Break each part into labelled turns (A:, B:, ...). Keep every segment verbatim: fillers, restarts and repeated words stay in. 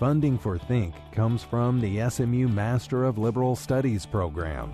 A: Funding for Think comes from the S M U Master of Liberal Studies program.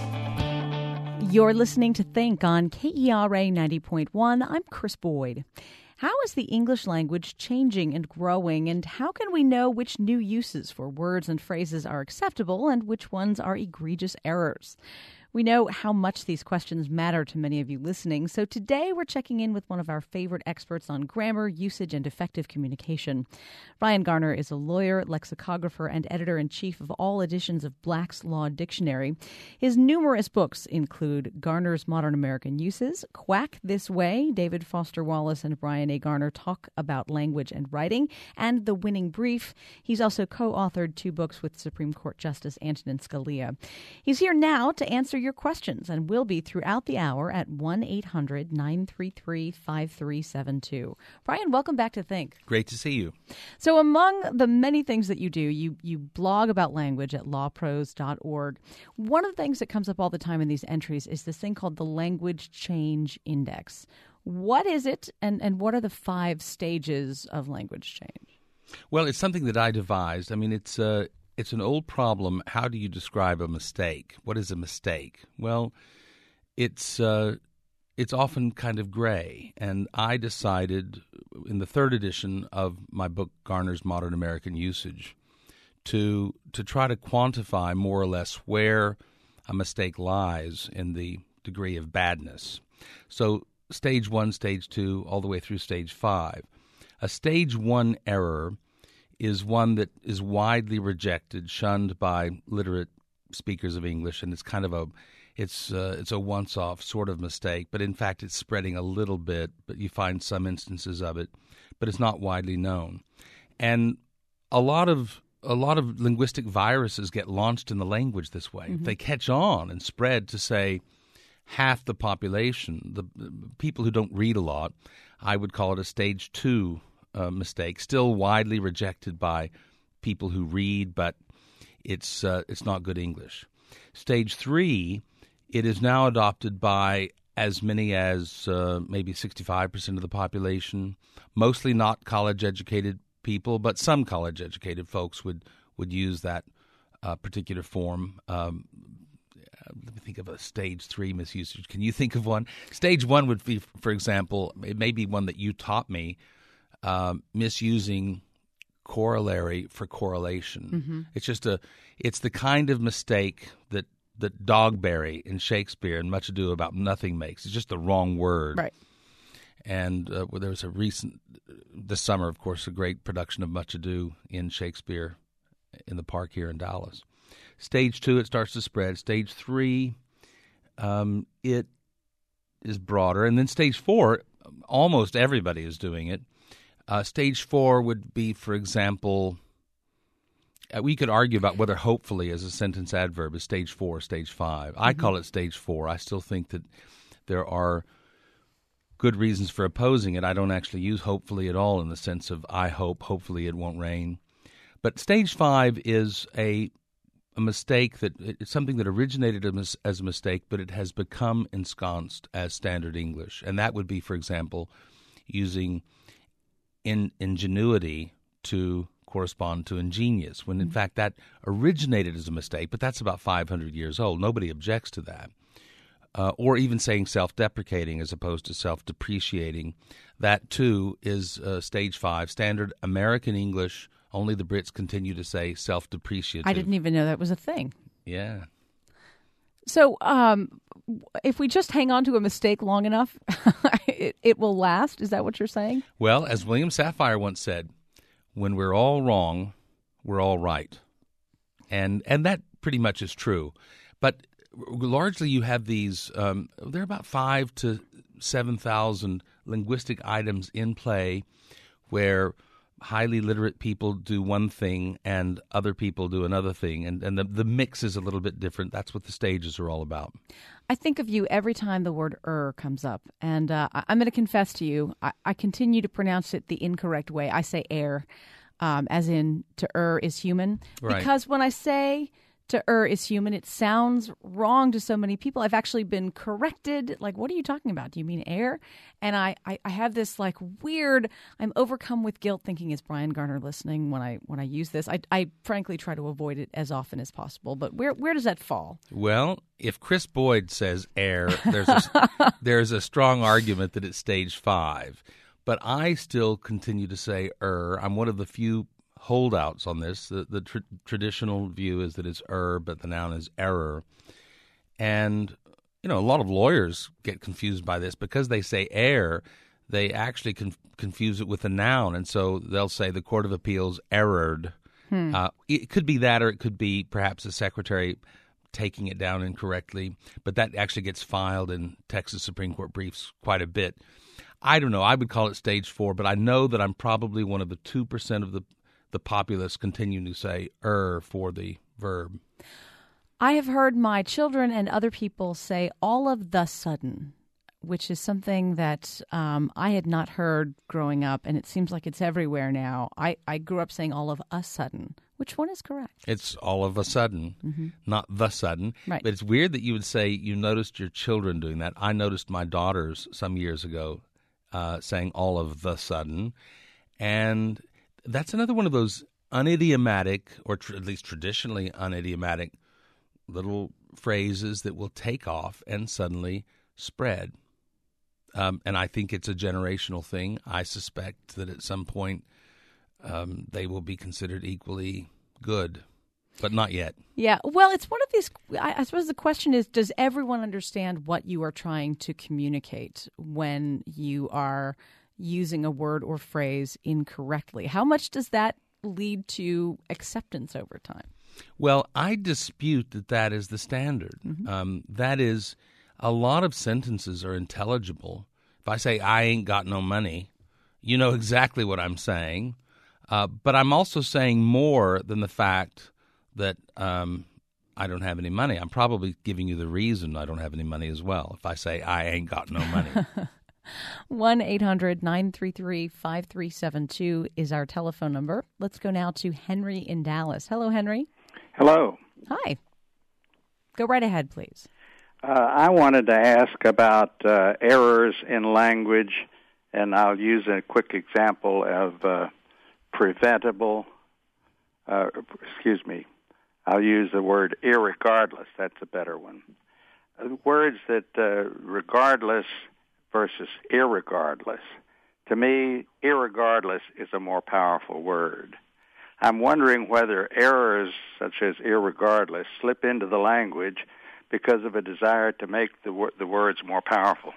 B: You're listening to Think on K E R A ninety point one. I'm Chris Boyd. How is the English language changing and growing, and how can we know which new uses for words and phrases are acceptable and which ones are egregious errors? We know how much these questions matter to many of you listening, so today we're checking in with one of our favorite experts on grammar, usage, and effective communication. Ryan Garner is a lawyer, lexicographer, and editor-in-chief of all editions of Black's Law Dictionary. His numerous books include Garner's Modern American Uses, Quack This Way, David Foster Wallace and Brian A. Garner Talk About Language and Writing, and The Winning Brief. He's also co-authored two books with Supreme Court Justice Antonin Scalia. He's here now to answer your questions and will be throughout the hour at one eight hundred nine three three five three seven two. Brian, welcome back to Think.
C: Great to see you.
B: So among the many things that you do, you, you blog about language at law pros dot org. One of the things that comes up all the time in these entries is this thing called the Language Change Index. What is it, and, and what are the five stages of language change?
C: Well, it's something that I devised. I mean, it's uh, it's an old problem. How do you describe a mistake? What is a mistake? Well, it's uh, it's often kind of gray. And I decided in the third edition of my book, Garner's Modern American Usage, to to try to quantify more or less where a mistake lies in the degree of badness. So stage one, stage two, all the way through stage five. A stage one error is one that is widely rejected, shunned by literate speakers of English, and it's kind of a it's uh, it's a once-off sort of mistake. But in fact, it's spreading a little bit. But you find some instances of it, but it's not widely known. And a lot of a lot of linguistic viruses get launched in the language this way. Mm-hmm. They catch on and spread to, say, half the population, the, the people who don't read a lot. I would call it a stage two uh, mistake, still widely rejected by people who read, but it's uh, it's not good English. Stage three, it is now adopted by as many as uh, maybe sixty-five percent of the population, mostly not college-educated people, but some college-educated folks would, would use that uh, particular form. Um, Let me think of a stage three misusage. Can you think of one? Stage one would be, for example, it may be one that you taught me, um, misusing corollary for correlation. Mm-hmm. It's just a, it's the kind of mistake that, that Dogberry in Shakespeare and Much Ado About Nothing makes. It's just the wrong word.
B: Right.
C: And uh, well, there was a recent, this summer, of course, a great production of Much Ado in Shakespeare in the park here in Dallas. Stage two, it starts to spread. Stage three, um, it is broader. And then stage four, almost everybody is doing it. Uh, stage four would be, for example, uh, we could argue about whether hopefully as a sentence adverb is stage four or stage five. Mm-hmm. I call it stage four. I still think that there are good reasons for opposing it. I don't actually use hopefully at all in the sense of I hope, hopefully it won't rain. But stage five is a a mistake that it's something that originated as a mistake, but it has become ensconced as standard English. And that would be, for example, using in, ingenuity to correspond to ingenious, when in mm-hmm. fact that originated as a mistake, but that's about five hundred years old. Nobody objects to that. Uh, or even saying self-deprecating as opposed to self-depreciating. That, too, is uh, stage five, standard American English. Only the Brits continue to say self-depreciative.
B: I didn't even know that was a thing.
C: Yeah.
B: So um, if we just hang on to a mistake long enough, it, it will last? Is that what you're saying?
C: Well, as William Safire once said, when we're all wrong, we're all right. And and that pretty much is true. But largely you have these, um, there are about five to seven thousand linguistic items in play where highly literate people do one thing and other people do another thing, and, and the, the mix is a little bit different. That's what the stages are all about.
B: I think of you every time the word er comes up, and uh, I'm going to confess to you, I, I continue to pronounce it the incorrect way. I say air, um, as in to err is human.
C: Right.
B: Because when I say to err is human. It sounds wrong to so many people. I've actually been corrected. Like, what are you talking about? Do you mean err? And I, I, I have this like weird, I'm overcome with guilt thinking, is Brian Garner listening when I when I use this? I, I frankly try to avoid it as often as possible. But where where does that fall?
C: Well, if Chris Boyd says err, there's a, there's a strong argument that it's stage five. But I still continue to say err. I'm one of the few holdouts on this. The, the tr- traditional view is that it's err, but the noun is error. And, you know, a lot of lawyers get confused by this because they say err. They actually con- confuse it with a noun. And so they'll say the Court of Appeals errored. Hmm. Uh, it could be that, or it could be perhaps the secretary taking it down incorrectly. But that actually gets filed in Texas Supreme Court briefs quite a bit. I don't know. I would call it stage four, but I know that I'm probably one of the two percent of the the populace continuing to say er for the verb.
B: I have heard my children and other people say all of the sudden, which is something that um, I had not heard growing up, and it seems like it's everywhere now. I, I grew up saying all of a sudden. Which one is correct?
C: It's all of a sudden, mm-hmm. not the sudden.
B: Right.
C: But it's weird that you would say you noticed your children doing that. I noticed my daughters some years ago uh, saying all of the sudden, and that's another one of those unidiomatic, or tr- at least traditionally unidiomatic, little phrases that will take off and suddenly spread. Um, and I think it's a generational thing. I suspect that at some point um, they will be considered equally good, but not yet.
B: Yeah, well, it's one of these, I, I suppose the question is, does everyone understand what you are trying to communicate when you are using a word or phrase incorrectly? How much does that lead to acceptance over time?
C: Well, I dispute that that is the standard. Mm-hmm. Um, that is, a lot of sentences are intelligible. If I say, I ain't got no money, you know exactly what I'm saying. Uh, but I'm also saying more than the fact that um, I don't have any money. I'm probably giving you the reason I don't have any money as well. If I say, I ain't got no money.
B: one eight hundred nine three three five three seven two is our telephone number. Let's go now to Henry in Dallas. Hello, Henry.
D: Hello.
B: Hi. Go right ahead, please.
D: Uh, I wanted to ask about uh, errors in language, and I'll use a quick example of uh, preventable. Uh, excuse me. I'll use the word irregardless. That's a better one. Uh, words that uh, regardless versus irregardless. To me, irregardless is a more powerful word. I'm wondering whether errors such as irregardless slip into the language because of a desire to make the wor- the words more powerful.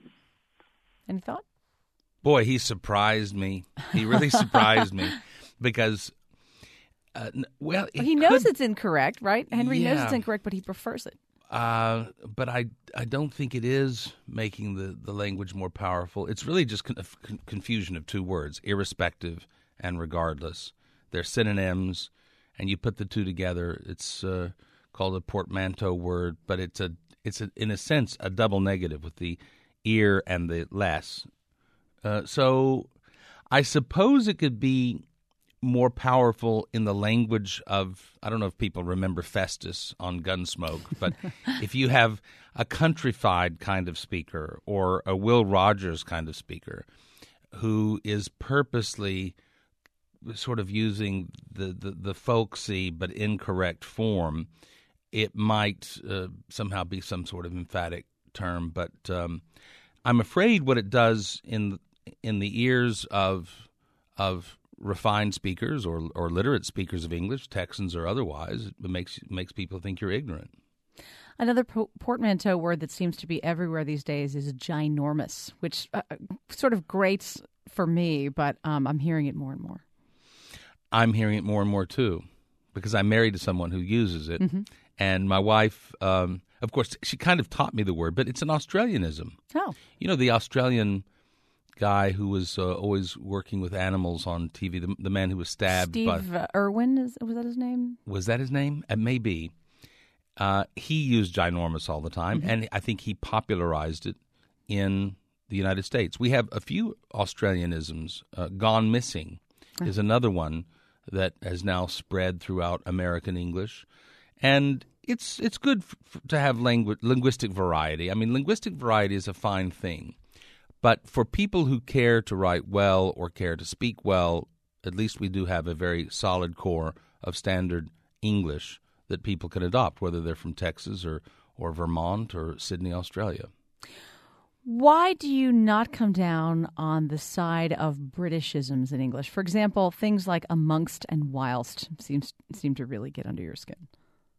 B: Any thought?
C: Boy, he surprised me. He really surprised me because, uh, well,
B: he knows
C: could,
B: it's incorrect, right? Henry
C: yeah.
B: knows it's incorrect, but he prefers it.
C: Uh, but I, I don't think it is making the, the language more powerful. It's really just con- con- confusion of two words, irrespective and regardless. They're synonyms, and you put the two together. It's uh, called a portmanteau word, but it's a it's a, in a sense a double negative with the ear and the less. Uh, so I suppose it could be more powerful in the language of, I don't know if people remember Festus on Gunsmoke, but if you have a countrified kind of speaker or a Will Rogers kind of speaker who is purposely sort of using the, the, the folksy but incorrect form, it might uh, somehow be some sort of emphatic term. But um, I'm afraid what it does in in the ears of of refined speakers or or literate speakers of English, Texans or otherwise, it makes makes people think you're ignorant.
B: Another po- portmanteau word that seems to be everywhere these days is ginormous, which uh, sort of grates for me, but um, I'm hearing it more and more.
C: I'm hearing it more and more, too, because I'm married to someone who uses it.
B: Mm-hmm.
C: And my wife, um, of course, she kind of taught me the word, but it's an Australianism.
B: Oh.
C: You know, the Australian guy who was uh, always working with animals on T V, the, the man who was stabbed.
B: Steve
C: by,
B: uh, Irwin, is, was that his name?
C: Was that his name? It may be. Uh, he used ginormous all the time, mm-hmm. and I think he popularized it in the United States. We have a few Australianisms. Uh, gone missing is another one that has now spread throughout American English. And it's it's good f- f- to have langu- linguistic variety. I mean, linguistic variety is a fine thing. But for people who care to write well or care to speak well, at least we do have a very solid core of standard English that people can adopt, whether they're from Texas or, or Vermont or Sydney, Australia.
B: Why do you not come down on the side of Britishisms in English? For example, things like amongst and whilst seems seem to really get under your skin.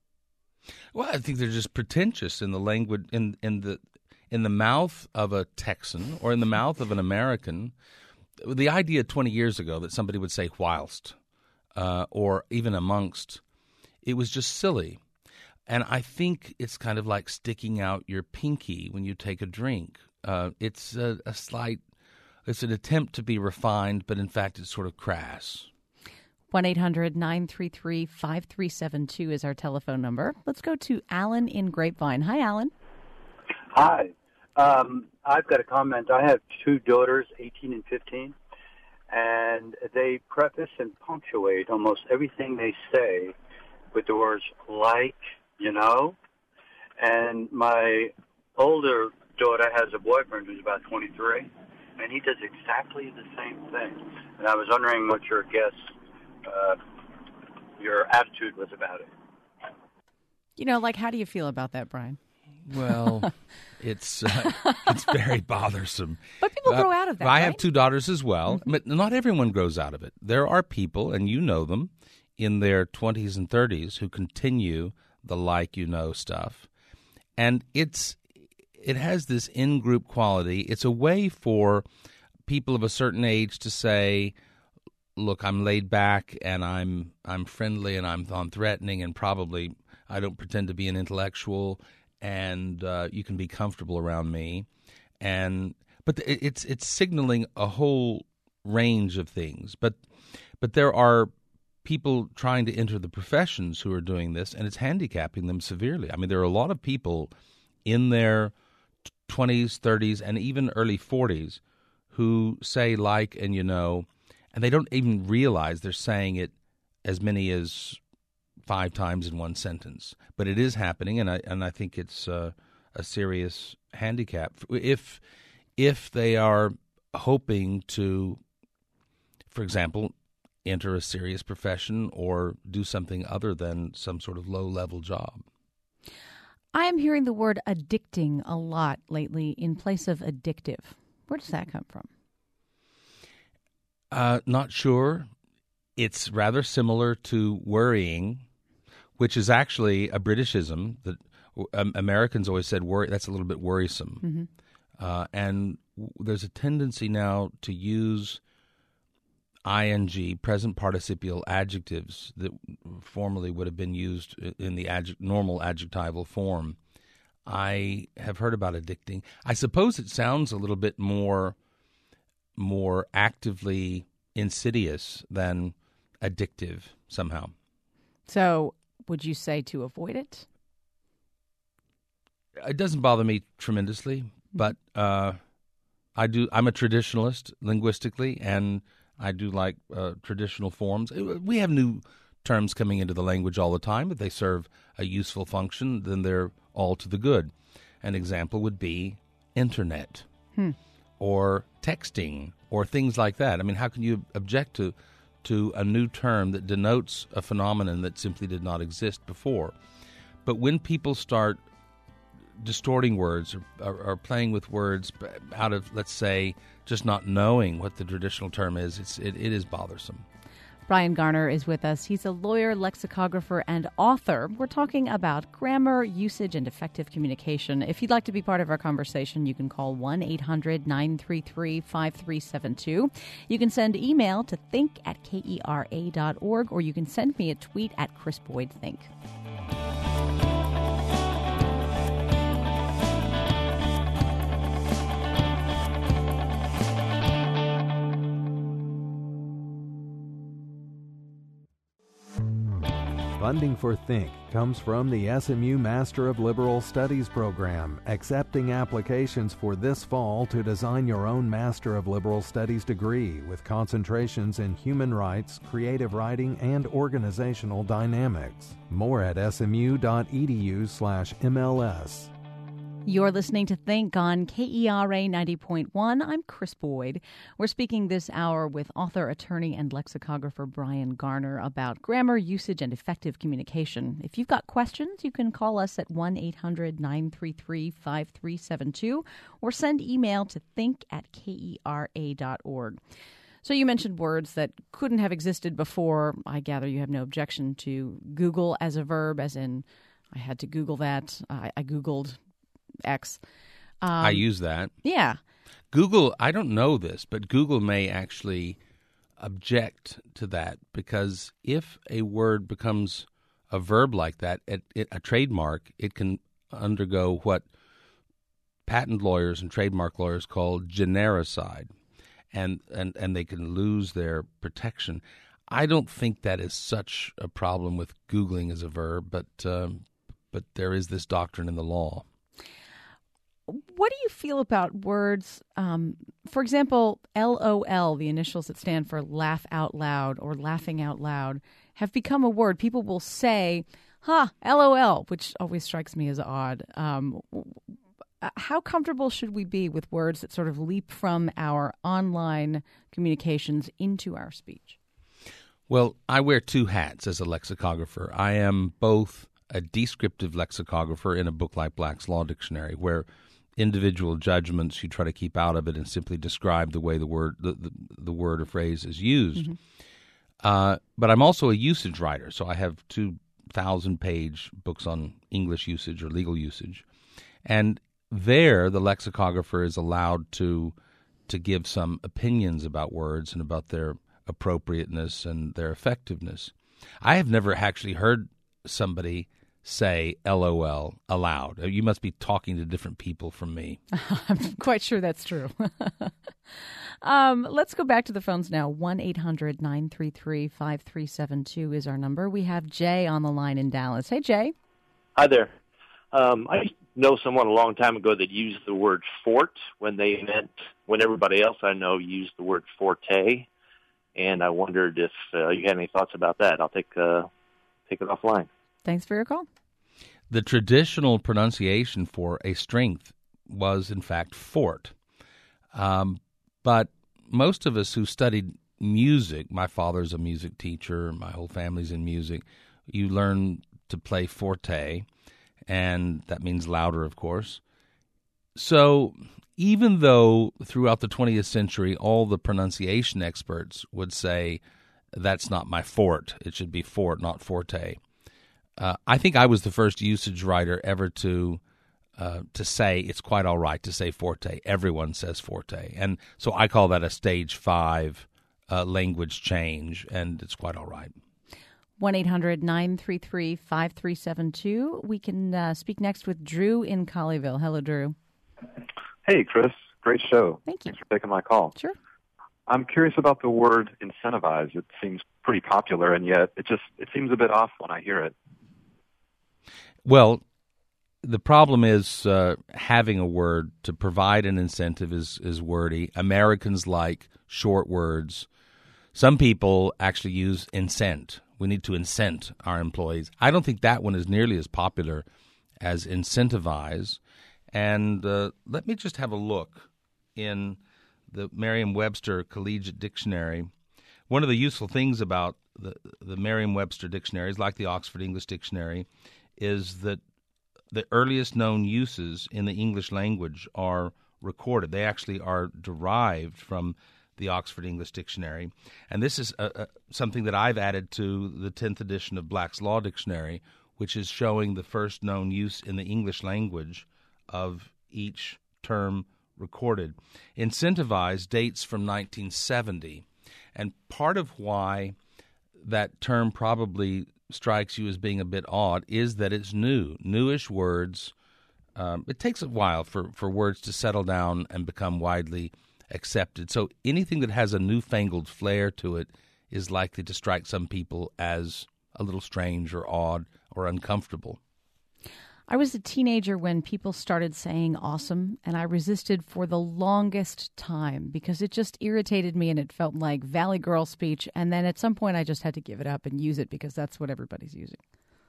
C: Well, I think they're just pretentious in the language, in in the in the mouth of a Texan or in the mouth of an American. The idea twenty years ago that somebody would say whilst uh, or even amongst, it was just silly. And I think it's kind of like sticking out your pinky when you take a drink. Uh, it's a, a slight, it's an attempt to be refined, but in fact it's sort of crass.
B: one eight hundred nine three three five three seven two is our telephone number. Let's go to Alan in Grapevine. Hi, Alan.
E: Hi. Um, I've got a comment. I have two daughters, eighteen and fifteen, and they preface and punctuate almost everything they say with the words like, you know. And my older daughter has a boyfriend who's about twenty-three, and he does exactly the same thing. And I was wondering what your guess, uh, your attitude was about it.
B: You know, like, how do you feel about that, Brian?
C: Well, it's uh, it's very bothersome.
B: But people
C: Uh,
B: grow out of that,
C: I
B: right?
C: have two daughters as well, but not everyone grows out of it. There are people, and you know them, in their twenties and thirties who continue the like you know stuff. And it's it has this in-group quality. It's a way for people of a certain age to say, look, I'm laid back and I'm I'm friendly and I'm non-threatening and probably I don't pretend to be an intellectual, and uh, you can be comfortable around me. And but it's it's signaling a whole range of things. But but there are people trying to enter the professions who are doing this, and it's handicapping them severely. I mean, there are a lot of people in their twenties, thirties, and even early forties who say like and you know, and they don't even realize they're saying it as many as five times in one sentence. But it is happening, and I and I think it's uh, a serious handicap if if they are hoping to, for example, enter a serious profession or do something other than some sort of low-level job.
B: I am hearing the word addicting a lot lately in place of addictive. Where does that come from?
C: Uh, not sure. It's rather similar to worrying, which is actually a Britishism that um, Americans always said worry. That's a little bit worrisome.
B: Mm-hmm.
C: Uh, and w- there's a tendency now to use ing, present participial adjectives that formerly would have been used in the adject, normal adjectival form. I have heard about addicting. I suppose it sounds a little bit more more actively insidious than addictive somehow.
B: So would you say to avoid it?
C: It doesn't bother me tremendously, but uh, I do. I'm a traditionalist linguistically, and I do like uh, traditional forms. We have new terms coming into the language all the time. If they serve a useful function, then they're all to the good. An example would be internet
B: Hmm.
C: or texting or things like that. I mean, how can you object to to a new term that denotes a phenomenon that simply did not exist before? But when people start distorting words or, or, or playing with words out of, let's say, just not knowing what the traditional term is, it's, it, it is bothersome.
B: Brian Garner is with us. He's a lawyer, lexicographer, and author. We're talking about grammar, usage, and effective communication. If you'd like to be part of our conversation, you can call one eight hundred nine three three five three seven two. You can send email to think at kera dot org, or you can send me a tweet at Chris Boyd Think.
A: Funding for Think comes from the S M U Master of Liberal Studies program, accepting applications for this fall to design your own Master of Liberal Studies degree with concentrations in human rights, creative writing, and organizational dynamics. More at smu.edu slash MLS.
B: You're listening to Think on K E R A ninety point one. I'm Chris Boyd. We're speaking this hour with author, attorney, and lexicographer Brian Garner about grammar, usage, and effective communication. If you've got questions, you can call us at one eight hundred nine three three five three seven two or send email to think at kera dot org. So you mentioned words that couldn't have existed before. I gather you have no objection to Google as a verb, as in I had to Google that. I, I Googled X. Um,
C: I use that.
B: Yeah.
C: Google, I don't know this, but Google may actually object to that because if a word becomes a verb like that, it, it, a trademark, it can undergo what patent lawyers and trademark lawyers call genericide, and, and, and they can lose their protection. I don't think that is such a problem with Googling as a verb, but um, but there is this doctrine in the law.
B: What do you feel about words, um, for example, L O L, the initials that stand for laugh out loud or laughing out loud, have become a word. People will say, huh, L O L, which always strikes me as odd. Um, how comfortable should we be with words that sort of leap from our online communications into our speech?
C: Well, I wear two hats as a lexicographer. I am both a descriptive lexicographer in a book like Black's Law Dictionary, where individual judgments you try to keep out of it and simply describe the way the word the, the, the word or phrase is used. Mm-hmm. Uh, but I'm also a usage writer, so I have two thousand page books on English usage or legal usage, and there the lexicographer is allowed to to give some opinions about words and about their appropriateness and their effectiveness. I have never actually heard somebody say L O L aloud. You must be talking to different people from me.
B: I'm quite sure that's true. um, let's go back to the phones now. one eight hundred nine three three five three seven two is our number. We have Jay on the line in Dallas. Hey, Jay.
F: Hi there. Um, I know someone a long time ago that used the word fort when they meant, when everybody else I know used the word forte, and I wondered if uh, you had any thoughts about that. I'll take uh, take it offline.
B: Thanks for your call.
C: The traditional pronunciation for a strength was, in fact, fort. Um, but most of us who studied music, my father's a music teacher, my whole family's in music, you learn to play forte, and that means louder, of course. So even though throughout the twentieth century all the pronunciation experts would say, that's not my fort, it should be fort, not forte, Uh, I think I was the first usage writer ever to uh, to say it's quite all right to say forte. Everyone says forte. And so I call that a stage five uh, language change, and it's quite all right.
B: one eight hundred nine three three five three seven two. We can uh, speak next with Drew in Colleyville. Hello, Drew.
G: Hey, Chris. Great show.
B: Thank you.
G: Thanks for taking my call.
B: Sure.
G: I'm curious about the word incentivize. It seems pretty popular, and yet it just it seems a bit off when I hear it.
C: Well, the problem is uh, having a word to provide an incentive is, is wordy. Americans like short words. Some people actually use incent. We need to incent our employees. I don't think that one is nearly as popular as incentivize. And uh, let me just have a look in the Merriam-Webster Collegiate Dictionary. One of the useful things about the, the Merriam-Webster dictionaries, like the Oxford English Dictionary, is that the earliest known uses in the English language are recorded. They actually are derived from the Oxford English Dictionary. And this is a, a, something that I've added to the tenth edition of Black's Law Dictionary, which is showing the first known use in the English language of each term recorded. Incentivize dates from nineteen seventy. And part of why that term probably strikes you as being a bit odd is that it's new, newish words. Um, it takes a while for, for words to settle down and become widely accepted. So anything that has a newfangled flair to it is likely to strike some people as a little strange or odd or uncomfortable.
B: I was a teenager when people started saying awesome, and I resisted for the longest time because it just irritated me and it felt like Valley Girl speech. And then at some point I just had to give it up and use it because that's what everybody's using.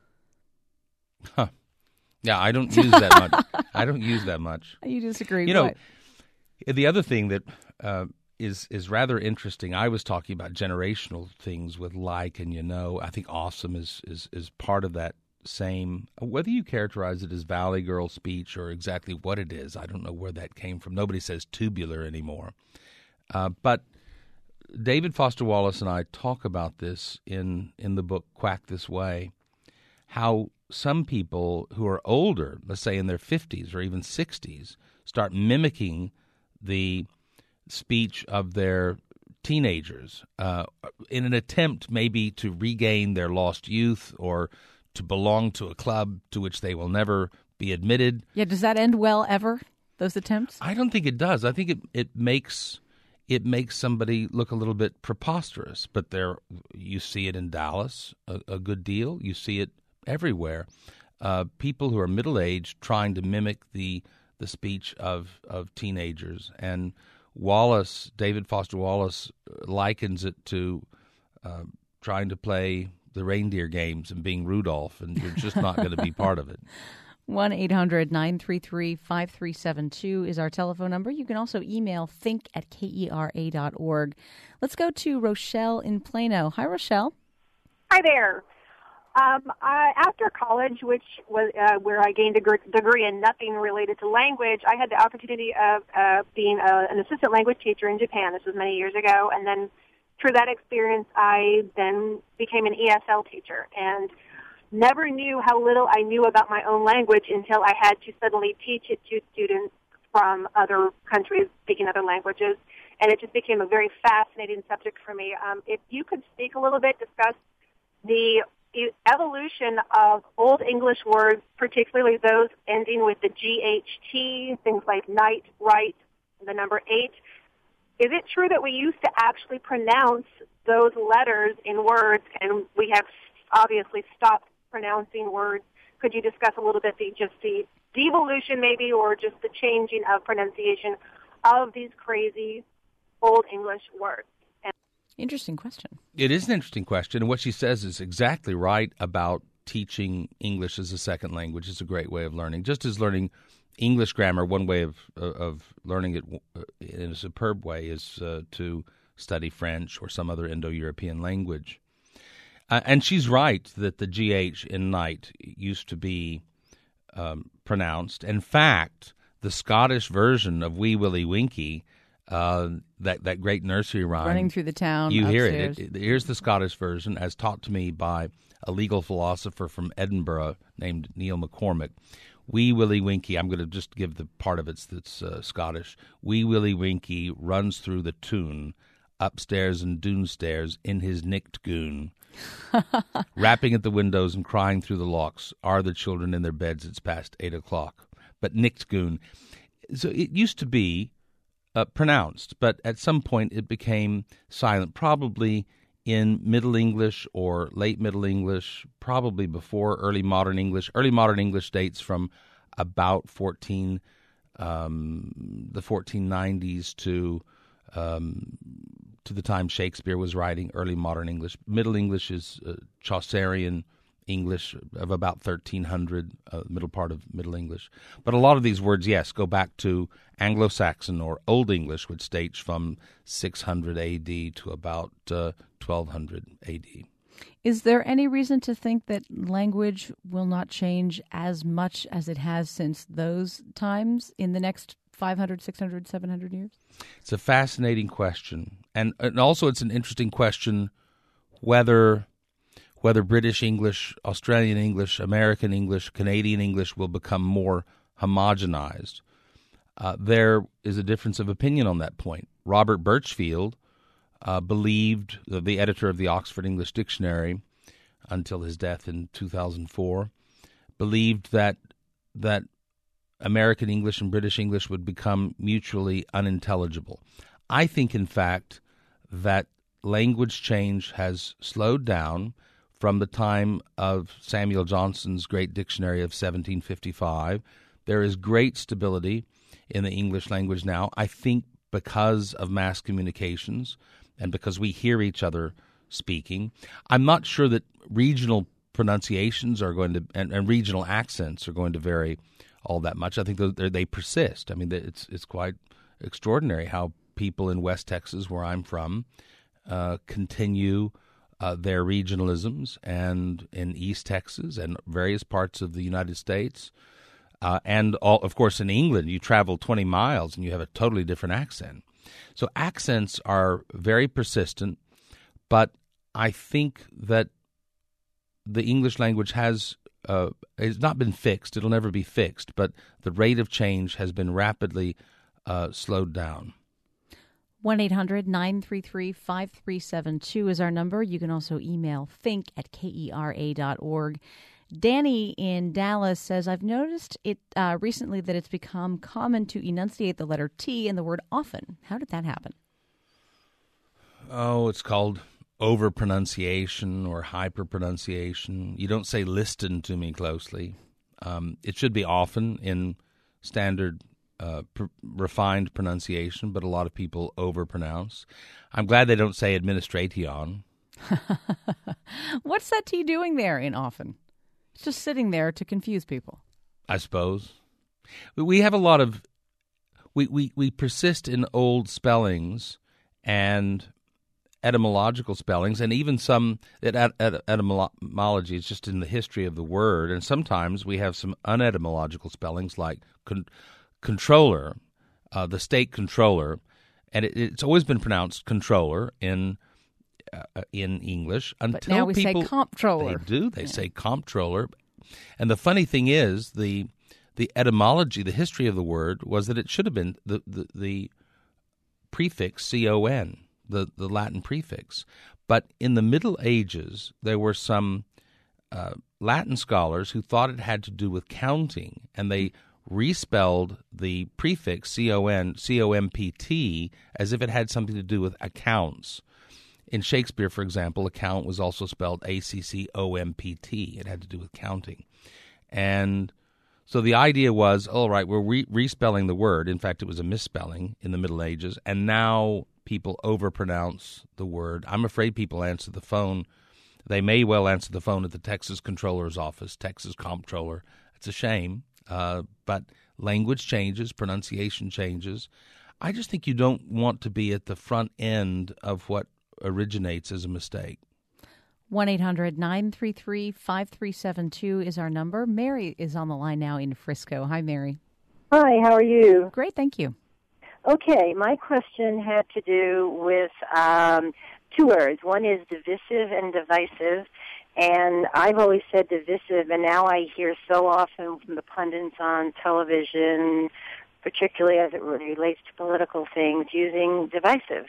C: Huh. Yeah, I don't use that much. I don't use that much.
B: You disagree.
C: You know,
B: what?
C: the other thing that uh, is is rather interesting, I was talking about generational things with like and you know. I think awesome is, is, is part of that same, whether you characterize it as Valley Girl speech or exactly what it is, I don't know where that came from. Nobody says tubular anymore. Uh, but David Foster Wallace and I talk about this in, in the book Quack This Way, how some people who are older, let's say in their fifties or even sixties, start mimicking the speech of their teenagers uh, in an attempt maybe to regain their lost youth or to belong to a club to which they will never be admitted.
B: Yeah, does that end well ever, those attempts?
C: I don't think it does. I think it, it makes it makes somebody look a little bit preposterous. But there, you see it in Dallas a, a good deal. You see it everywhere. Uh, people who are middle-aged trying to mimic the the speech of, of teenagers. And Wallace, David Foster Wallace, likens it to uh, trying to play the reindeer games and being Rudolph, and you're just not going to be part of it.
B: one eight hundred nine three three five three seven two is our telephone number. You can also email think at kera dot org. Let's go to Rochelle in Plano. Hi, Rochelle.
H: Hi there. Um, I, after college, which was uh, where I gained a gr- degree in nothing related to language, I had the opportunity of uh, being a, an assistant language teacher in Japan. This was many years ago, and then through that experience, I then became an E S L teacher and never knew how little I knew about my own language until I had to suddenly teach it to students from other countries speaking other languages, and it just became a very fascinating subject for me. Um, if you could speak a little bit, discuss the evolution of Old English words, particularly those ending with the G H T, things like night, right, the number eight. Is it true that we used to actually pronounce those letters in words, and we have obviously stopped pronouncing words? Could you discuss a little bit the just the devolution maybe, or just the changing of pronunciation of these crazy Old English words? And
B: Interesting question.
C: It is an interesting question, and what she says is exactly right about teaching English as a second language. Is a great way of learning, just as learning English grammar, one way of of learning it in a superb way is uh, to study French or some other Indo-European language. Uh, and she's right that the G H in night used to be um, pronounced. In fact, the Scottish version of Wee Willie Winkie, uh, that, that great nursery rhyme.
B: Running through the town
C: You
B: upstairs.
C: hear it. it. Here's the Scottish version as taught to me by a legal philosopher from Edinburgh named Neil McCormick. Wee Willie Winkie, I'm going to just give the part of it that's uh, Scottish. Wee Willie Winkie runs through the toon, upstairs and downstairs in his nicked goon. Rapping at the windows and crying through the locks. Are the children in their beds? It's past eight o'clock. But nicked goon. So it used to be uh, pronounced, but at some point it became silent, probably in Middle English or late Middle English, probably before early modern English. Early modern English dates from about fourteen, um, the fourteen nineties to um, to the time Shakespeare was writing early modern English. Middle English is uh, Chaucerian English of about thirteen hundred, uh, middle part of Middle English. But a lot of these words, yes, go back to Anglo-Saxon or Old English, which dates from six hundred A D to about uh, twelve hundred A D.
B: Is there any reason to think that language will not change as much as it has since those times in the next five hundred, six hundred, seven hundred years?
C: It's a fascinating question. And, and also it's an interesting question whether whether British English, Australian English, American English, Canadian English will become more homogenized. Uh, there is a difference of opinion on that point. Robert Birchfield uh, believed, uh, the editor of the Oxford English Dictionary until his death in two thousand four, believed that that American English and British English would become mutually unintelligible. I think, in fact, that language change has slowed down from the time of Samuel Johnson's great dictionary of seventeen fifty-five. There is great stability in the English language now, I think because of mass communications and because we hear each other speaking. I'm not sure that regional pronunciations are going to, and, and regional accents are going to vary all that much. I think they, they persist. I mean, it's it's quite extraordinary how people in West Texas, where I'm from, uh, continue uh, their regionalisms, and in East Texas and various parts of the United States, uh, and all, of course, in England, you travel twenty miles and you have a totally different accent. So accents are very persistent, but I think that the English language has uh, it's not been fixed. It'll never be fixed, but the rate of change has been rapidly uh, slowed down.
B: one eight hundred nine three three five three seven two is our number. You can also email think at kera dot org. Danny in Dallas says, I've noticed it uh, recently that it's become common to enunciate the letter T in the word often. How did that happen?
C: Oh, it's called overpronunciation or hyperpronunciation. You don't say listen to me closely. Um, it should be often in standard uh, pr- refined pronunciation, but a lot of people overpronounce. I'm glad they don't say administration.
B: What's that T doing there in often? It's just sitting there to confuse people.
C: I suppose. We have a lot of, we, we, we persist in old spellings and etymological spellings, and even some et- et- etymology is just in the history of the word. And sometimes we have some unetymological spellings like con- controller, uh, the state controller, and it, it's always been pronounced controller in uh, in English until
B: but now we
C: people
B: say comptroller.
C: They do. They
B: yeah.
C: say comptroller, and the funny thing is the the etymology, the history of the word was that it should have been the the, the prefix con. The, the Latin prefix. But in the Middle Ages, there were some uh, Latin scholars who thought it had to do with counting, and they respelled the prefix con, C O M P T, as if it had something to do with accounts. In Shakespeare, for example, account was also spelled A C C O M P T. It had to do with counting. And so the idea was, all right, we're re- respelling the word. In fact, it was a misspelling in the Middle Ages, and now people overpronounce the word. I'm afraid people answer the phone. They may well answer the phone at the Texas Controller's office, Texas Comptroller. It's a shame, uh, but language changes, pronunciation changes. I just think you don't want to be at the front end of what originates as a mistake.
B: one eight hundred nine three three five three seven two is our number. Mary is on the line now in Frisco. Hi, Mary.
I: Hi, how are you?
B: Great, thank you.
I: Okay, my question had to do with um, two words. One is divisive and divisive, and I've always said divisive, and now I hear so often from the pundits on television, particularly as it relates to political things, using divisive.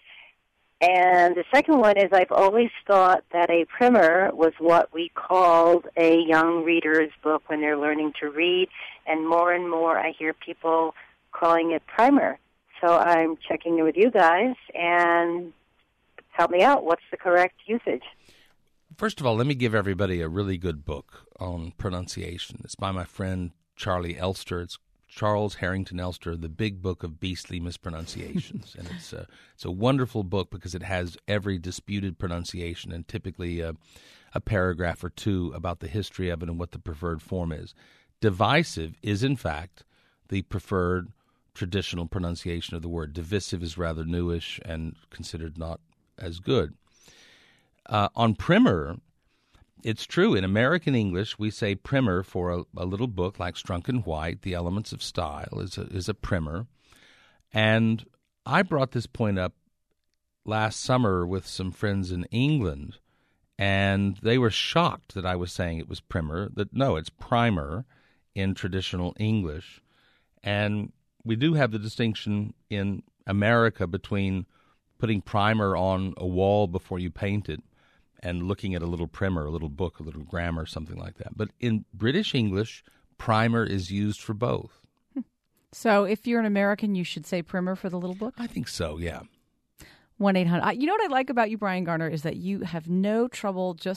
I: And the second one is I've always thought that a primer was what we called a young reader's book when they're learning to read, and more and more I hear people calling it primer. So I'm checking in with you guys, and help me out. What's the correct usage?
C: First of all, let me give everybody a really good book on pronunciation. It's by my friend Charlie Elster. It's Charles Harrington Elster, The Big Book of Beastly Mispronunciations. And it's a, it's a wonderful book because it has every disputed pronunciation and typically a, a paragraph or two about the history of it and what the preferred form is. Divisive is, in fact, the preferred traditional pronunciation of the word. Divisive is rather newish and considered not as good. Uh, on primer, it's true. In American English, we say primer for a, a little book like Strunk and White, The Elements of Style, is a, is a primer. And I brought this point up last summer with some friends in England, and they were shocked that I was saying it was primer, that no, it's primer in traditional English. And we do have the distinction in America between putting primer on a wall before you paint it and looking at a little primer, a little book, a little grammar, something like that. But in British English, primer is used for both.
B: So if you're an American, you should say primer for the little book?
C: I think so, yeah.
B: one eight hundred You know what I like about you, Brian Garner, is that you have no trouble just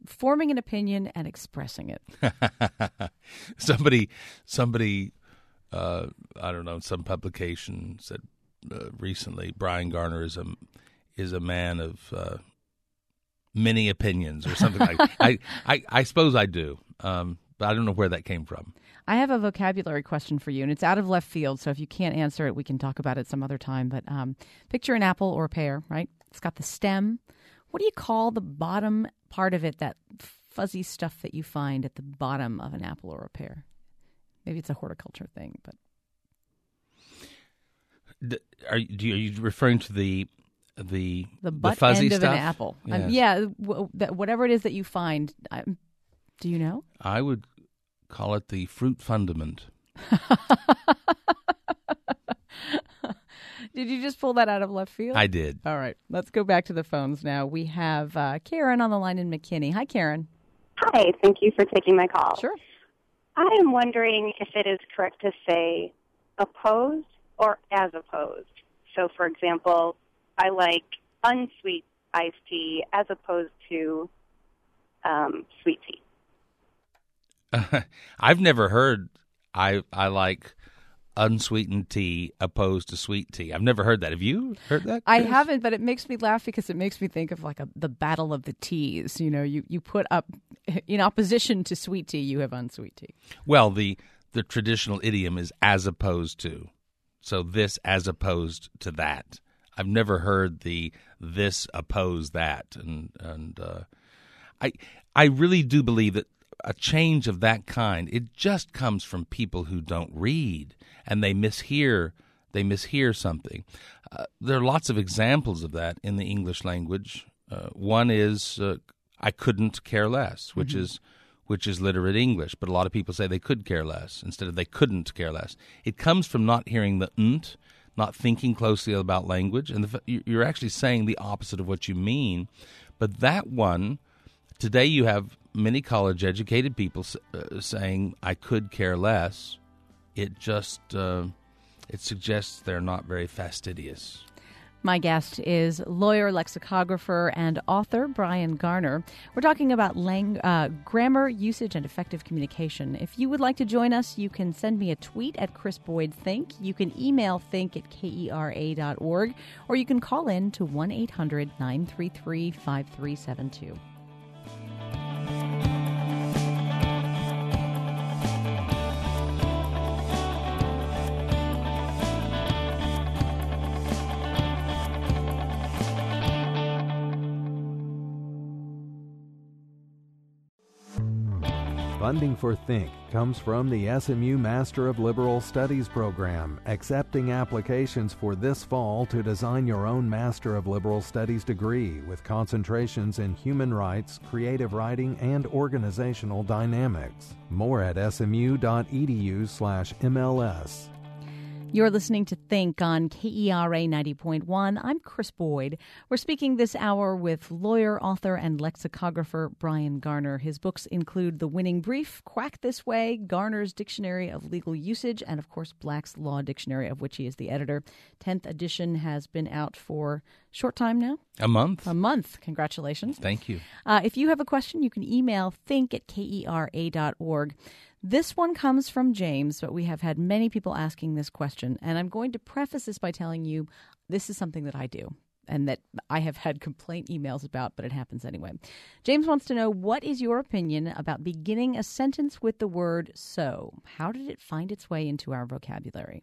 B: forming an opinion and expressing it.
C: somebody, somebody, uh, I don't know, some publication said uh, recently, Brian Garner is a is a man of uh, many opinions or something like that. I, I, I suppose I do, um, but I don't know where that came from.
B: I have a vocabulary question for you, and it's out of left field, so if you can't answer it, we can talk about it some other time. But um, picture an apple or a pear, right? It's got the stem. What do you call the bottom part of it, that fuzzy stuff that you find at the bottom of an apple or a pear? Maybe it's a horticulture thing, but...
C: The, are, you, are you referring to the the,
B: the, butt
C: the fuzzy
B: end of
C: stuff?
B: an apple?
C: Yes.
B: Um, yeah, w- that, whatever it is that you find. Um, do you know?
C: I would call it the fruit fundament.
B: Did you just pull that out of left field?
C: I did.
B: All right. Let's go back to the phones now. We have uh, Karen on the line in McKinney. Hi, Karen.
J: Hi. Thank you for taking my call.
B: Sure.
J: I am wondering if it is correct to say opposed or as opposed. So, for example, I like unsweet iced tea as opposed to um, sweet tea.
C: Uh, I've never heard I I like unsweetened tea opposed to sweet tea. I've never heard that. Have you heard that,
B: I
C: Chris?
B: haven't, but it makes me laugh because it makes me think of like a, the battle of the teas. You know, you, you put up, in opposition to sweet tea, you have unsweet tea.
C: Well, the the traditional idiom is as opposed to. So this as opposed to that. I've never heard the this oppose that. And and uh, I I really do believe that a change of that kind, it just comes from people who don't read and they mishear they mishear something. Uh, there are lots of examples of that in the English language. Uh, one is uh, I couldn't care less, which mm-hmm. is which is literate English, but a lot of people say they could care less instead of they couldn't care less. It comes from not hearing the nt, not thinking closely about language, and the, you're actually saying the opposite of what you mean. But that one, today you have many college-educated people uh, saying, I could care less. It just, uh, it suggests they're not very fastidious.
B: My guest is lawyer, lexicographer, and author Brian Garner. We're talking about lang- uh, grammar, usage, and effective communication. If you would like to join us, you can send me a tweet at Chris Boyd Think. You can email think at kera dot org, or you can call in to one eight hundred nine three three five three seven two.
A: Funding for Think comes from the S M U Master of Liberal Studies program, accepting applications for this fall to design your own Master of Liberal Studies degree with concentrations in human rights, creative writing, and organizational dynamics. More at smu.edu slash MLS.
B: You're listening to Think on K E R A ninety point one. I'm Chris Boyd. We're speaking this hour with lawyer, author, and lexicographer Brian Garner. His books include The Winning Brief, Quack This Way, Garner's Dictionary of Legal Usage, and, of course, Black's Law Dictionary, of which he is the editor. tenth edition has been out for a short time now.
C: A month.
B: A month. Congratulations.
C: Thank you.
B: Uh, if you have a question, you can email think at kera dot org. This one comes from James, but we have had many people asking this question, and I'm going to preface this by telling you this is something that I do and that I have had complaint emails about, but it happens anyway. James wants to know, what is your opinion about beginning a sentence with the word so? How did it find its way into our vocabulary?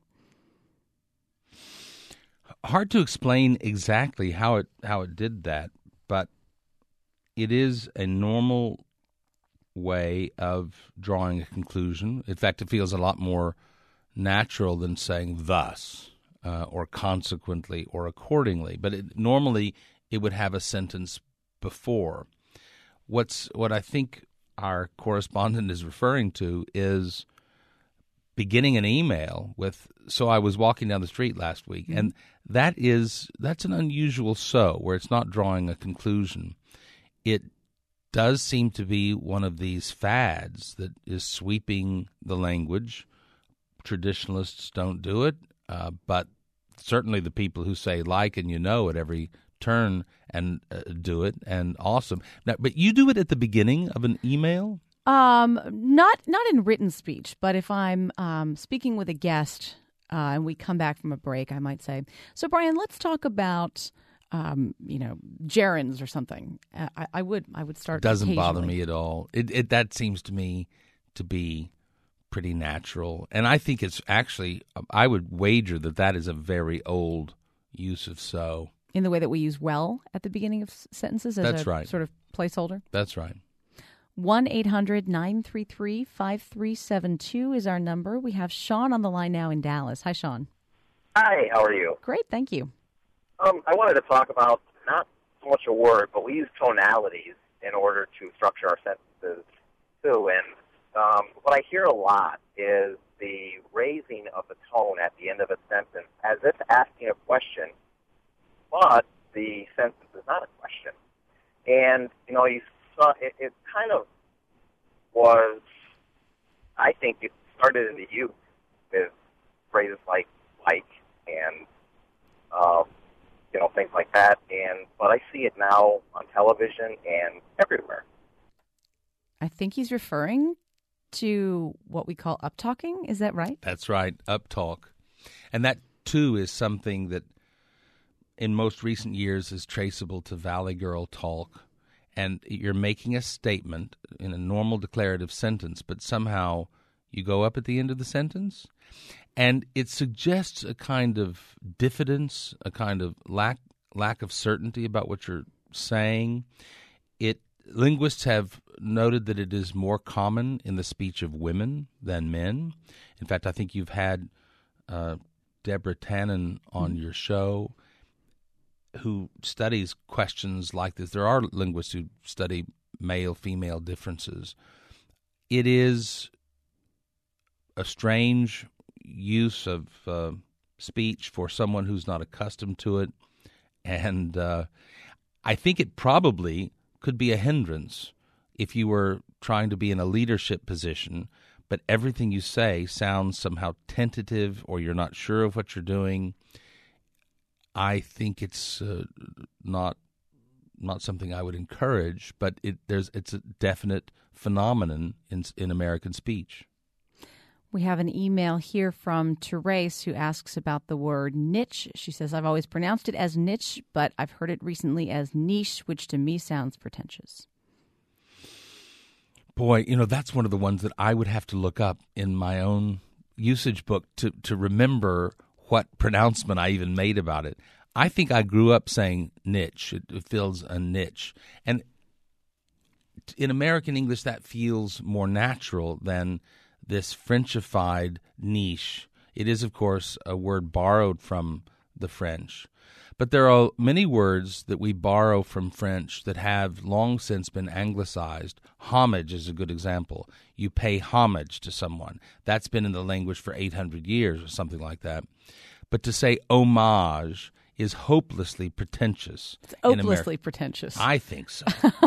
C: Hard to explain exactly how it how it did that, but it is a normal way of drawing a conclusion. In fact, it feels a lot more natural than saying thus uh, or consequently or accordingly. But it, normally it would have a sentence before. What's what I think our correspondent is referring to is beginning an email with, so I was walking down the street last week, mm-hmm. and that is that's an unusual so, where it's not drawing a conclusion. It does seem to be one of these fads that is sweeping the language. Traditionalists don't do it, uh, but certainly the people who say like and you know at every turn and uh, do it, and awesome. Now, but you do it at the beginning of an email?
B: Um, not not in written speech, but if I'm um, speaking with a guest uh, and we come back from a break, I might say, "So, Brian, let's talk about, um, you know, gerunds or something." Uh, I, I would I would start.
C: It doesn't bother
B: occasionally.
C: me at all. It, it that seems to me to be pretty natural, and I think it's actually. I would wager that that is a very old use of "so."
B: In the way that we use "well" at the beginning of s- sentences as
C: That's
B: a
C: right.
B: sort of placeholder.
C: That's right.
B: one eight hundred nine three three five three seven two is our number. We have Sean on the line now in Dallas. Hi, Sean.
K: Hi, how are you?
B: Great, thank you.
K: Um, I wanted to talk about not so much a word, but we use tonalities in order to structure our sentences too. And um, what I hear a lot is the raising of the tone at the end of a sentence as if asking a question, but the sentence is not a question. And, you know, you saw it, it kind of was, I think it started in the youth with phrases like like and, um, you know, things like that. And but I see it now on television and everywhere.
B: I think he's referring to what we call uptalking. Is that right?
C: That's right, uptalk. And that, too, is something that in most recent years is traceable to Valley Girl talk. And you're making a statement in a normal declarative sentence, but somehow you go up at the end of the sentence, and it suggests a kind of diffidence, a kind of lack lack of certainty about what you're saying. It linguists have noted that it is more common in the speech of women than men. In fact, I think you've had uh, Deborah Tannen on your show, who studies questions like this. There are linguists who study male-female differences. It is a strange use of uh, speech for someone who's not accustomed to it, and uh, I think it probably could be a hindrance if you were trying to be in a leadership position, but everything you say sounds somehow tentative or you're not sure of what you're doing. I think it's uh, not not something I would encourage, but it there's it's a definite phenomenon in in American speech.
B: We have an email here from Therese who asks about the word niche. She says, I've always pronounced it as niche, but I've heard it recently as niche, which to me sounds pretentious.
C: Boy, you know, that's one of the ones that I would have to look up in my own usage book to, to remember what pronouncement I even made about it. I think I grew up saying niche. It, it fills a niche. And in American English, that feels more natural than this Frenchified niche. It is, of course, a word borrowed from the French. But there are many words that we borrow from French that have long since been anglicized. Homage is a good example. You pay homage to someone. That's been in the language for eight hundred years or something like that. But to say homage is hopelessly pretentious.
B: It's hopelessly pretentious.
C: I think so.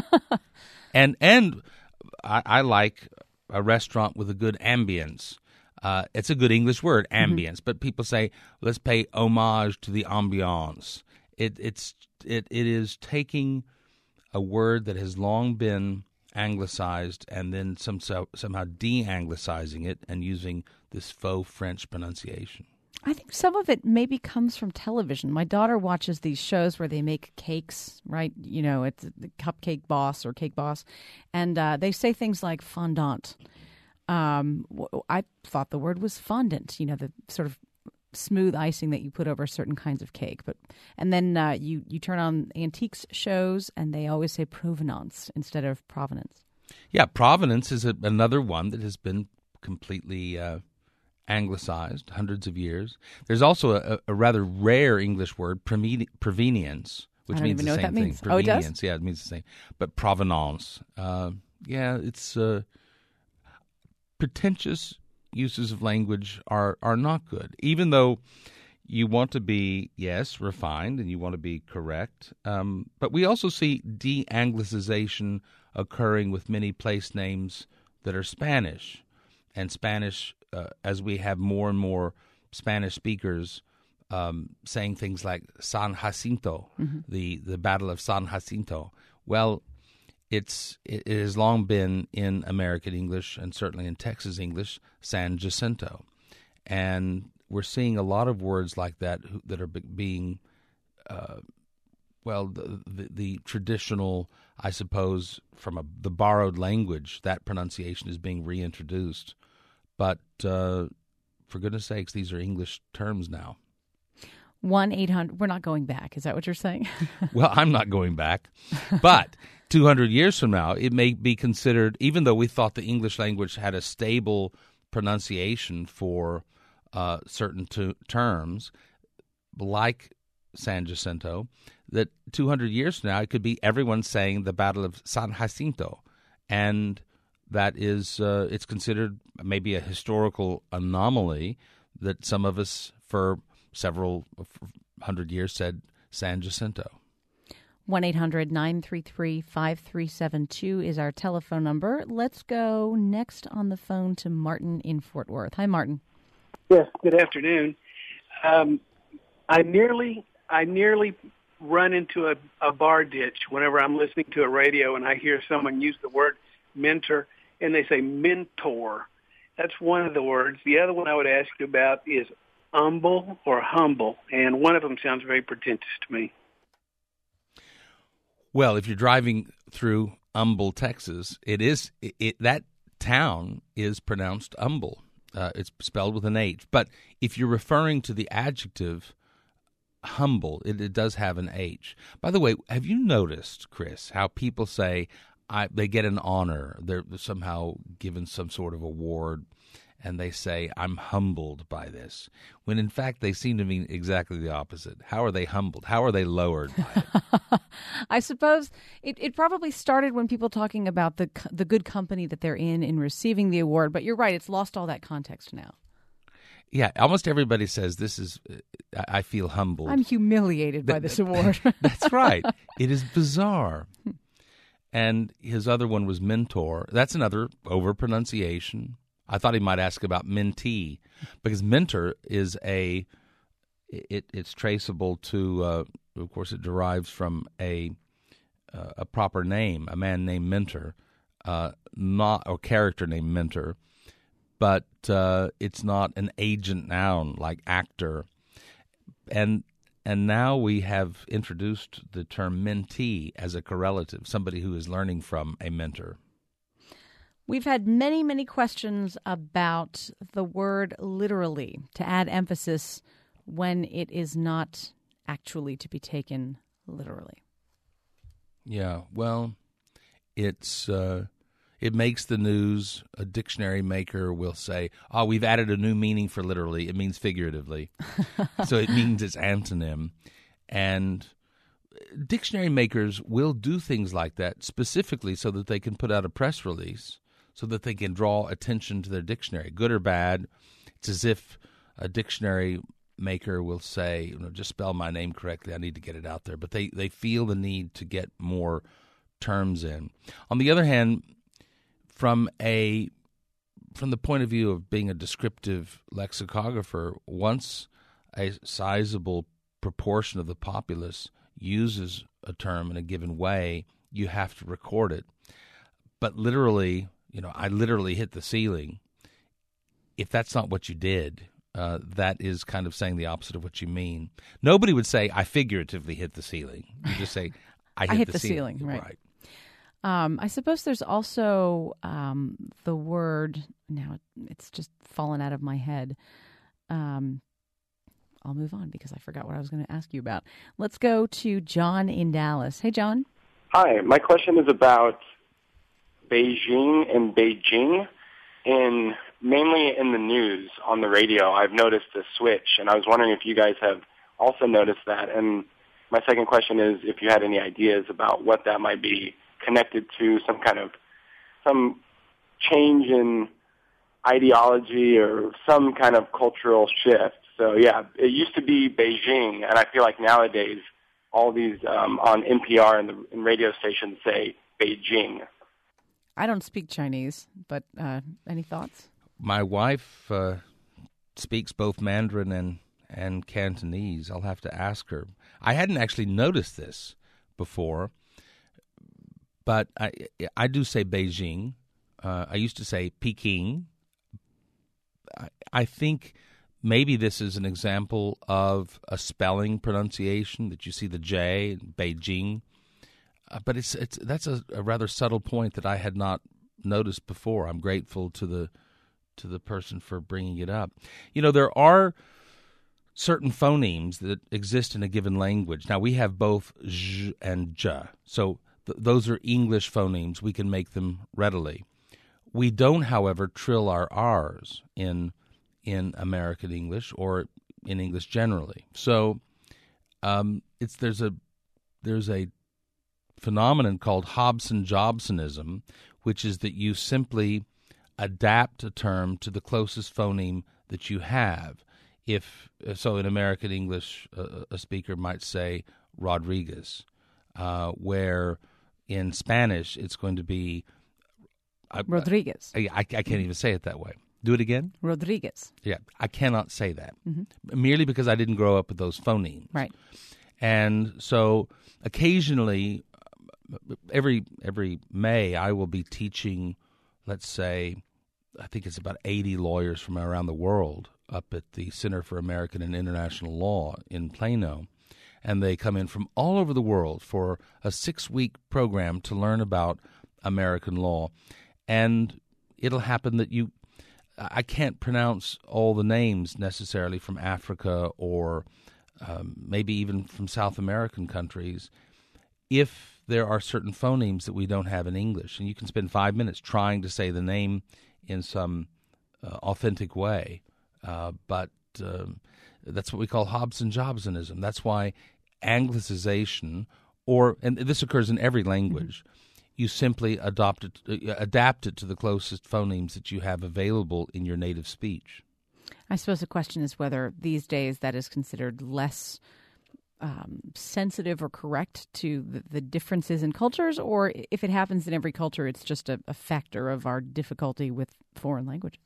C: and and I, I like a restaurant with a good ambience. Uh, it's a good English word, ambience, mm-hmm. but people say, let's pay homage to the ambiance. It, it's, it, it is taking a word that has long been anglicized and then some, so, somehow de-anglicizing it and using this faux French pronunciation.
B: I think some of it maybe comes from television. My daughter watches these shows where they make cakes, right? You know, it's the Cupcake Boss or Cake Boss, and uh, they say things like fondant. Um, I thought the word was fondant, you know, the sort of smooth icing that you put over certain kinds of cake. But and then uh, you, you turn on antiques shows, and they always say provenance instead of provenance.
C: Yeah, provenance is a, another one that has been completely uh, anglicized, hundreds of years. There's also a, a rather rare English word, provenience, which means the same thing.
B: Oh, it does?
C: Yeah, it means the same. But provenance, uh, yeah, it's... Uh, pretentious uses of language are, are not good, even though you want to be, yes, refined and you want to be correct. Um, but we also see de-anglicization occurring with many place names that are Spanish. And Spanish, uh, as we have more and more Spanish speakers um, saying things like San Jacinto,
B: Mm-hmm.
C: the, the Battle of San Jacinto. Well, it's it, it has long been in American English and certainly in Texas English, San Jacinto. And we're seeing a lot of words like that who, that are be, being, uh, well, the, the, the traditional, I suppose, from a, the borrowed language, that pronunciation is being reintroduced. But uh, for goodness sakes, these are English terms now.
B: one eight hundred We're not going back. Is that what you're saying?
C: Well, I'm not going back. But two hundred years from now, it may be considered, even though we thought the English language had a stable pronunciation for uh, certain t- terms, like San Jacinto, that two hundred years from now, it could be everyone saying the Battle of San Jacinto. And that is, uh, it's considered maybe a historical anomaly that some of us for several hundred years said San Jacinto.
B: one eight hundred nine three three five three seven two is our telephone number. Let's go next on the phone to Martin in Fort Worth. Hi, Martin.
L: Yes, good afternoon. Um, I nearly I nearly run into a, a bar ditch whenever I'm listening to a radio and I hear someone use the word mentor and they say mentor. That's one of the words. The other one I would ask you about is humble or humble, and one of them sounds very pretentious to me.
C: Well, if you're driving through Humble, Texas, it is it, it, that town is pronounced Humble. Uh, it's spelled with an H. But if you're referring to the adjective humble, it, it does have an H. By the way, have you noticed, Chris, how people say I, they get an honor, they're somehow given some sort of award, and they say, I'm humbled by this, when in fact they seem to mean exactly the opposite. How are they humbled? How are they lowered by it?
B: I suppose it, it probably started when people talking about the the good company that they're in in receiving the award, but you're right, it's lost all that context now.
C: Yeah, almost everybody says this is, I feel humbled.
B: I'm humiliated by this award.
C: That's right. It is bizarre. And his other one was mentor. That's another overpronunciation. I thought he might ask about mentee, because mentor is a, it, it's traceable to, uh, of course, it derives from a uh, a proper name, a man named Mentor, uh, not or character named Mentor, but uh, it's not an agent noun like actor. And and now we have introduced the term mentee as a correlative, somebody who is learning from a mentor.
B: We've had many, many questions about the word literally, to add emphasis when it is not actually to be taken literally.
C: Yeah, well, it's uh, it makes the news. A dictionary maker will say, oh, we've added a new meaning for literally. It means figuratively. So it means its antonym. And dictionary makers will do things like that specifically so that they can put out a press release, so that they can draw attention to their dictionary, good or bad. It's as if a dictionary maker will say, you know, just spell my name correctly, I need to get it out there. But they, they feel the need to get more terms in. On the other hand, from a from the point of view of being a descriptive lexicographer, once a sizable proportion of the populace uses a term in a given way, you have to record it. But literally, you know, I literally hit the ceiling. If that's not what you did, uh, that is kind of saying the opposite of what you mean. Nobody would say, I figuratively hit the ceiling. You just say, I hit,
B: I hit
C: the,
B: the
C: ceiling.
B: ceiling, right.
C: right.
B: Um, I suppose there's also um, the word, now it's just fallen out of my head. Um, I'll move on because I forgot what I was going to ask you about. Let's go to John in Dallas. Hey, John.
M: Hi, my question is about Beijing and Beijing. In mainly in the news on the radio, I've noticed a switch, and I was wondering if you guys have also noticed that. And my second question is if you had any ideas about what that might be connected to, some kind of some change in ideology or some kind of cultural shift. So yeah, it used to be Beijing, and I feel like nowadays all these um, on N P R and the and radio stations say Beijing.
B: I don't speak Chinese, but uh, any thoughts?
C: My wife uh, speaks both Mandarin and and Cantonese. I'll have to ask her. I hadn't actually noticed this before, but I I do say Beijing. Uh, I used to say Peking. I, I think maybe this is an example of a spelling pronunciation that you see the J in Beijing, uh, but it's it's that's a, a rather subtle point that I had not noticed before. I'm grateful to the to the person for bringing it up. You know, there are certain phonemes that exist in a given language. Now, we have both zh and j, so th- those are English phonemes. We can make them readily. We don't, however, trill our R's in in American English or in English generally. So um, it's there's a there's a phenomenon called Hobson-Jobsonism, which is that you simply adapt a term to the closest phoneme that you have. If so, in American English, uh, a speaker might say Rodriguez, uh, where in Spanish it's going to be I,
B: Rodriguez.
C: I, I, I can't even say it that way. Do it again.
B: Rodriguez.
C: Yeah, I cannot say that
B: Mm-hmm.
C: merely because I didn't grow up with those phonemes.
B: Right.
C: And so occasionally, every every May, I will be teaching, let's say, I think it's about eighty lawyers from around the world up at the Center for American and International Law in Plano. And they come in from all over the world for a six-week program to learn about American law. And it'll happen that you, I can't pronounce all the names necessarily from Africa or um, maybe even from South American countries if there are certain phonemes that we don't have in English. And you can spend five minutes trying to say the name in some uh, authentic way. Uh, but um, that's what we call Hobson-Jobsonism. That's why Anglicization, or and this occurs in every language, mm-hmm. you simply adopt it, uh, adapt it to the closest phonemes that you have available in your native speech.
B: I suppose the question is whether these days that is considered less um, sensitive or correct to the, the differences in cultures, or if it happens in every culture, it's just a, a factor of our difficulty with foreign languages.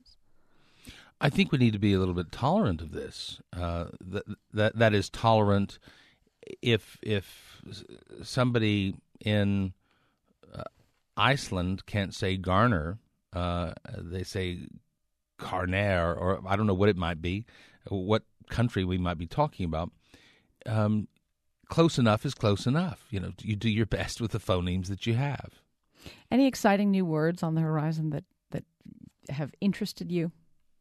C: I think we need to be a little bit tolerant of this. Uh, that that that is tolerant. If if somebody in uh, Iceland can't say Garner, uh, they say Garner, or I don't know what it might be, what country we might be talking about. Um, close enough is close enough. You know, you do your best with the phonemes that you have.
B: Any exciting new words on the horizon that that have interested you?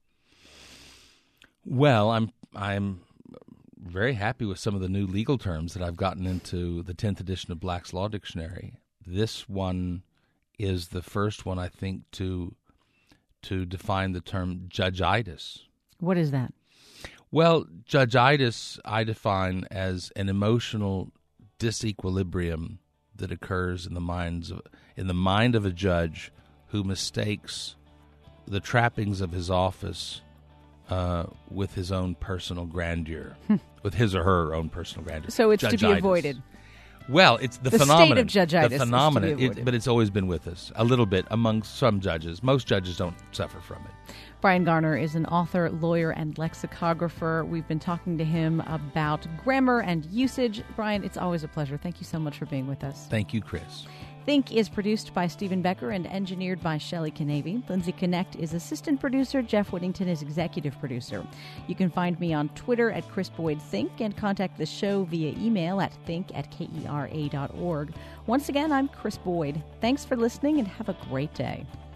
C: Well, I'm I'm very happy with some of the new legal terms that I've gotten into the tenth edition of Black's Law Dictionary. This one is the first one, I think, to to define the term judgeitis.
B: What is that?
C: Well, judgeitis I define as an emotional disequilibrium that occurs in the minds of, in the mind of a judge who mistakes the trappings of his office Uh, with his own personal grandeur, with his or her own personal grandeur.
B: So it's
C: Judgeitis.
B: to be avoided.
C: Well, it's the,
B: the
C: phenomenon.
B: The state of judgeitis
C: the phenomenon,
B: is to be avoided.
C: it, but it's always been with us a little bit among some judges. Most judges don't suffer from it.
B: Brian Garner is an author, lawyer, and lexicographer. We've been talking to him about grammar and usage. Brian, it's always a pleasure. Thank you so much for being with us.
C: Thank you, Chris.
B: Think is produced by Stephen Becker and engineered by Shelley Canavy. Lindsay Connect is assistant producer. Jeff Whittington is executive producer. You can find me on Twitter at Chris Boyd Think and contact the show via email at think at kera dot org. Once again, I'm Chris Boyd. Thanks for listening and have a great day.